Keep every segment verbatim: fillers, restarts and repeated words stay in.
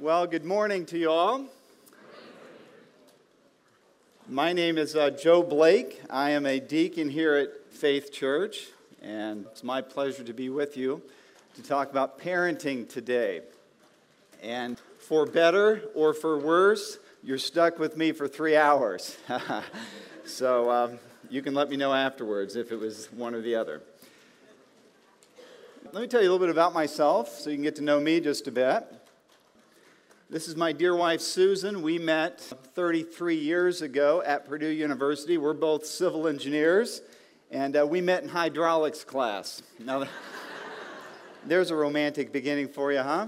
Well, good morning to you all. My name is uh, Joe Blake. I am a deacon here at Faith Church, and it's my pleasure to be with you to talk about parenting today. And for better or for worse, you're stuck with me for three hours. so um, you can let me know afterwards if it was one or the other. Let me tell you a little bit about myself so you can get to know me just a bit. This is my dear wife, Susan. We met thirty-three years ago at Purdue University. We're both civil engineers, and uh, we met in hydraulics class. Now, there's a romantic beginning for you, huh?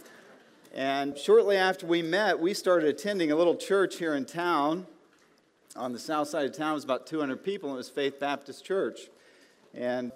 And shortly after we met, we started attending a little church here in town. On the south side of town, it was about two hundred people, and it was Faith Baptist Church. And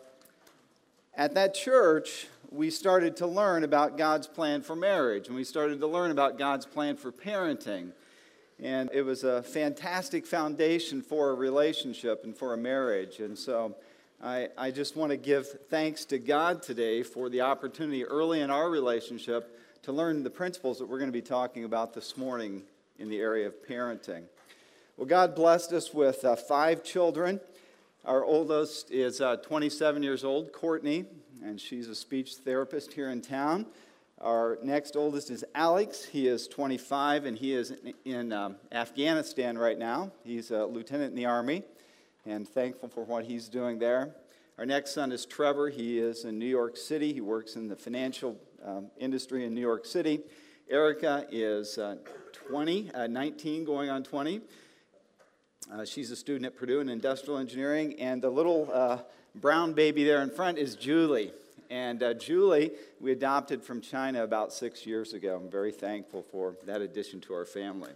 at that church, we started to learn about God's plan for marriage, and we started to learn about God's plan for parenting. And it was a fantastic foundation for a relationship and for a marriage. And so I, I just want to give thanks to God today for the opportunity early in our relationship to learn the principles that we're going to be talking about this morning in the area of parenting. Well, God blessed us with uh, five children. Our oldest is uh, twenty-seven years old, Courtney, and she's a speech therapist here in town. Our next oldest is Alex. He is twenty-five, and he is in, in um, Afghanistan right now. He's a lieutenant in the Army, and thankful for what he's doing there. Our next son is Trevor. He is in New York City. He works in the financial um, industry in New York City. Erica is uh, twenty, uh, nineteen, going on twenty. Uh, she's a student at Purdue in industrial engineering, and the little uh, brown baby there in front is Julie. And uh, Julie, we adopted from China about six years ago. I'm very thankful for that addition to our family.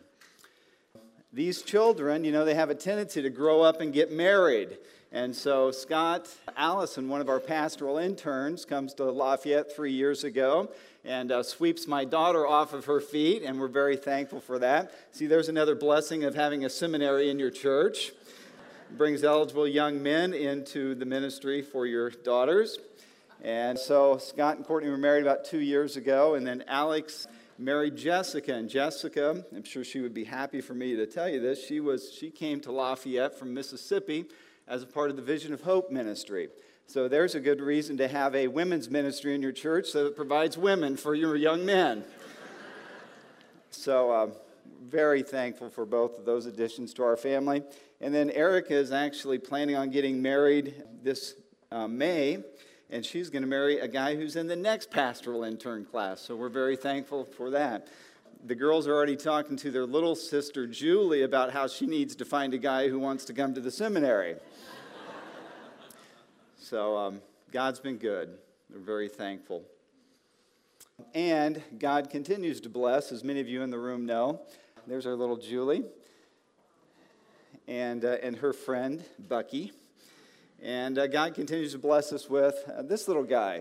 These children, you know, they have a tendency to grow up and get married. And so Scott Allison, one of our pastoral interns, comes to Lafayette three years ago and uh, sweeps my daughter off of her feet, and we're very thankful for that. See, there's another blessing of having a seminary in your church. Brings eligible young men into the ministry for your daughters. And so Scott and Courtney were married about two years ago, and then Alex married Jessica. And Jessica, I'm sure she would be happy for me to tell you this, she was she came to Lafayette from Mississippi as a part of the Vision of Hope ministry. So there's a good reason to have a women's ministry in your church so it provides women for your young men. so uh, very thankful for both of those additions to our family. And then Erica is actually planning on getting married this uh, May, and she's going to marry a guy who's in the next pastoral intern class. So we're very thankful for that. The girls are already talking to their little sister, Julie, about how she needs to find a guy who wants to come to the seminary. So um, God's been good. We're very thankful. And God continues to bless, as many of you in the room know. There's our little Julie and, uh, and her friend, Bucky. And uh, God continues to bless us with uh, this little guy.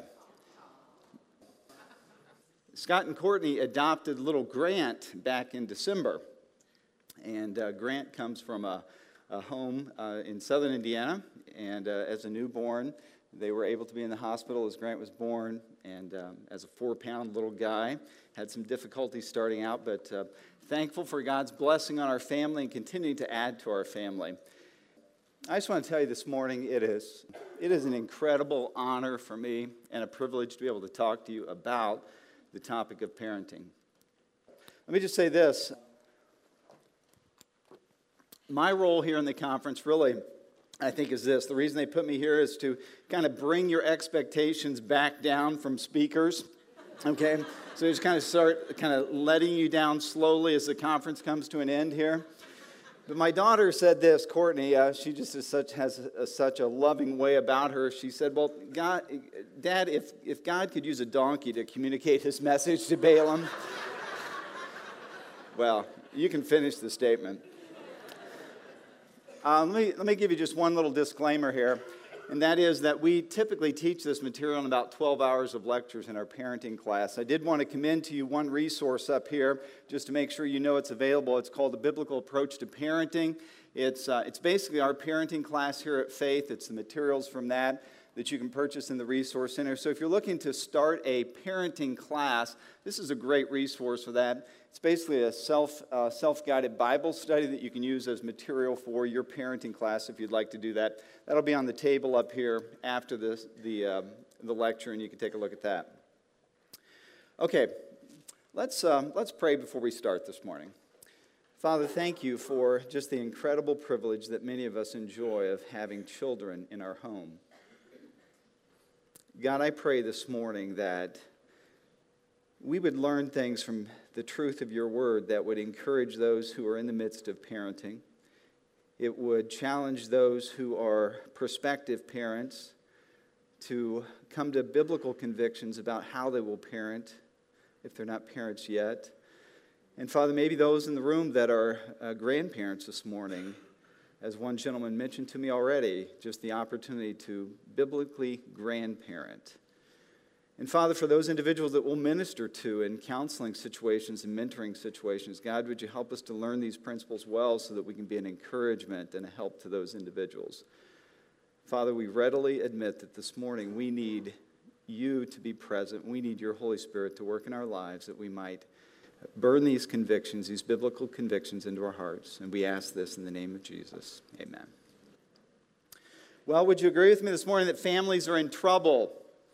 Scott and Courtney adopted little Grant back in December. And uh, Grant comes from a, a home uh, in southern Indiana. And uh, as a newborn, they were able to be in the hospital as Grant was born. And um, as a four-pound little guy, had some difficulties starting out, but uh, thankful for God's blessing on our family and continuing to add to our family. I just want to tell you this morning, it is, it is an incredible honor for me and a privilege to be able to talk to you about the topic of parenting. Let me just say this. My role here in the conference really, I think, is this. The reason they put me here is to kind of bring your expectations back down from speakers, okay? So just kind of start kind of letting you down slowly as the conference comes to an end here. But my daughter said this, Courtney, uh, she just is such, has a, such a loving way about her. She said, well, God, Dad, if, if God could use a donkey to communicate his message to Balaam. Well, you can finish the statement. Uh, let me, let me give you just one little disclaimer here, and that is that we typically teach this material in about twelve hours of lectures in our parenting class. I did want to commend to you one resource up here just to make sure you know it's available. It's called The Biblical Approach to Parenting. It's, uh, it's basically our parenting class here at Faith. It's the materials from that. that you can purchase in the Resource Center. So if you're looking to start a parenting class, this is a great resource for that. It's basically a self, uh, self-guided Bible study that you can use as material for your parenting class if you'd like to do that. That'll be on the table up here after this, the, uh, the lecture, and you can take a look at that. Okay, let's, um, let's pray before we start this morning. Father, thank you for just the incredible privilege that many of us enjoy of having children in our home. God, I pray this morning that we would learn things from the truth of your word that would encourage those who are in the midst of parenting. It would challenge those who are prospective parents to come to biblical convictions about how they will parent if they're not parents yet. And Father, maybe those in the room that are uh, grandparents this morning, as one gentleman mentioned to me already, just the opportunity to biblically grandparent. And Father, for those individuals that we'll minister to in counseling situations and mentoring situations, God, would you help us to learn these principles well so that we can be an encouragement and a help to those individuals. Father, we readily admit that this morning we need you to be present. We need your Holy Spirit to work in our lives that we might burn these convictions, these biblical convictions into our hearts. And we ask this in the name of Jesus. Amen. Well, would you agree with me this morning that families are in trouble?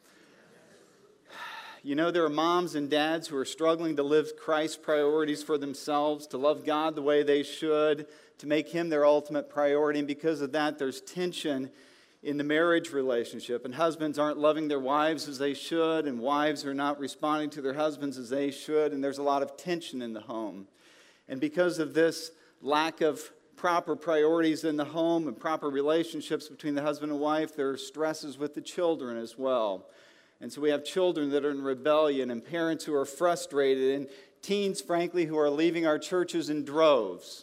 You know, there are moms and dads who are struggling to live Christ's priorities for themselves, to love God the way they should, to make Him their ultimate priority. And because of that, there's tension in the marriage relationship, and husbands aren't loving their wives as they should, and wives are not responding to their husbands as they should, and there's a lot of tension in the home. And because of this lack of proper priorities in the home and proper relationships between the husband and wife, there are stresses with the children as well. And so we have children that are in rebellion, and parents who are frustrated, and teens, frankly, who are leaving our churches in droves.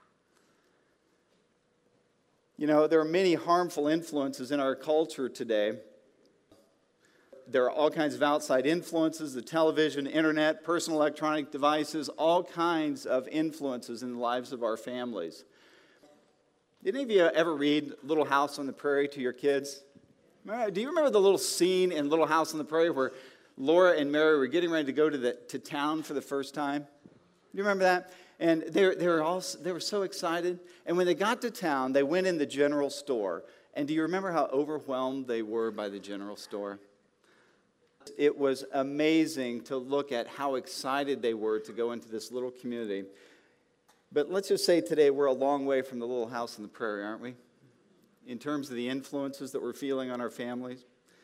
You know, there are many harmful influences in our culture today. There are all kinds of outside influences, the television, internet, personal electronic devices, all kinds of influences in the lives of our families. Did any of you ever read Little House on the Prairie to your kids? Do you remember the little scene in Little House on the Prairie where Laura and Mary were getting ready to go to, the, to town for the first time? Do you remember that? And they, they, were all, they were so excited. And when they got to town, they went in the general store. And do you remember how overwhelmed they were by the general store? It was amazing to look at how excited they were to go into this little community. But let's just say today we're a long way from the Little House on the Prairie, aren't we? In terms of the influences that we're feeling on our families.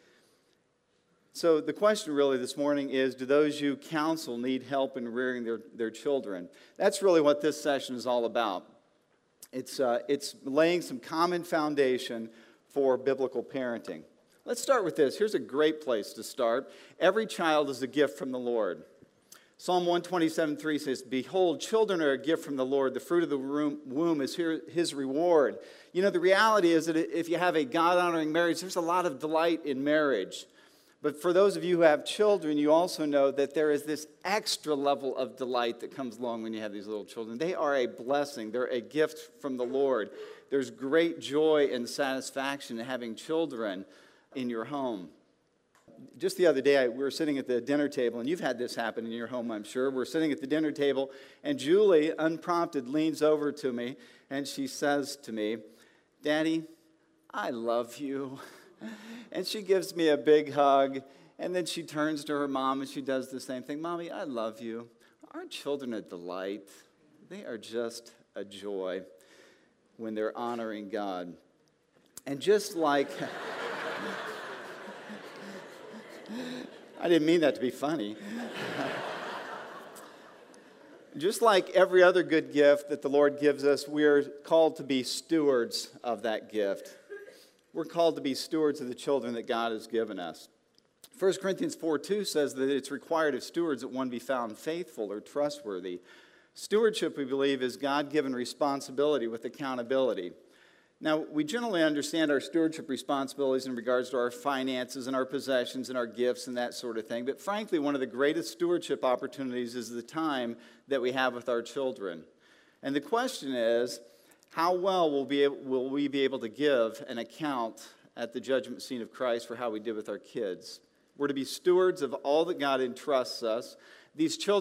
So the question really this morning is, do those you counsel need help in rearing their, their children? That's really what this session is all about. It's, uh, it's laying some common foundation for biblical parenting. Let's start with this. Here's a great place to start. Every child is a gift from the Lord. Psalm one twenty-seven three says, "Behold, children are a gift from the Lord. The fruit of the womb is His reward." You know, the reality is that if you have a God-honoring marriage, there's a lot of delight in marriage. But for those of you who have children, you also know that there is this extra level of delight that comes along when you have these little children. They are a blessing. They're a gift from the Lord. There's great joy and satisfaction in having children in your home. Just the other day, I, we were sitting at the dinner table, and you've had this happen in your home, I'm sure. We're sitting at the dinner table, and Julie, unprompted, leans over to me, and she says to me, "Daddy, I love you." And she gives me a big hug, and then she turns to her mom, and she does the same thing. "Mommy, I love you." Our children are a delight. They are just a joy when they're honoring God. And just like... I didn't mean that to be funny. Just like every other good gift that the Lord gives us, we are called to be stewards of that gift. We're called to be stewards of the children that God has given us. First Corinthians four two says that it's required of stewards that one be found faithful or trustworthy. Stewardship, we believe, is God-given responsibility with accountability. Now, we generally understand our stewardship responsibilities in regards to our finances and our possessions and our gifts and that sort of thing. But frankly, one of the greatest stewardship opportunities is the time that we have with our children. And the question is, how well will, be able, will we be able to give an account at the judgment scene of Christ for how we did with our kids. We're to be stewards of all that God entrusts us. These children